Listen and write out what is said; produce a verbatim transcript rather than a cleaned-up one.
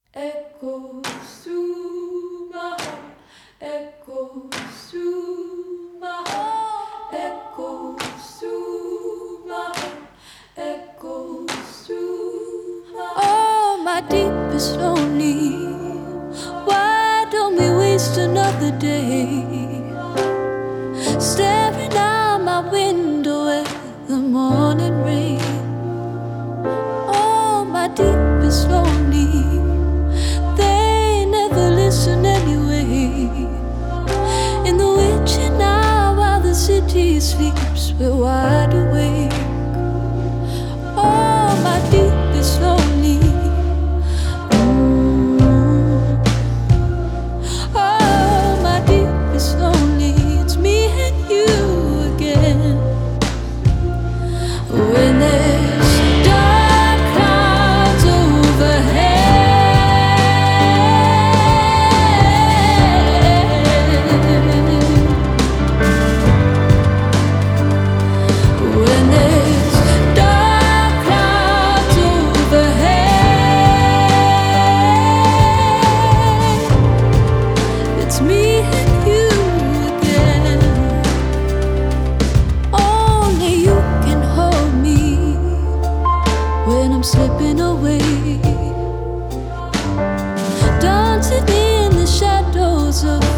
Echoes through my heart, echoes through my heart, echoes through my heart, echoes through my heart. Oh, my deepest lonely, why don't we waste another day staring out my window at the morning rain? Oh, my deepest lonely, they never listen anyway. In the witching hour while the city sleeps, we're wide awake. Oh, my deepest lonely, mm. Oh, my deepest lonely, it's me and you again. When there's dark clouds overhead, when there's dark clouds overhead, it's me and you again. Only you can hold me when I'm slipping away, dancing in the shadows of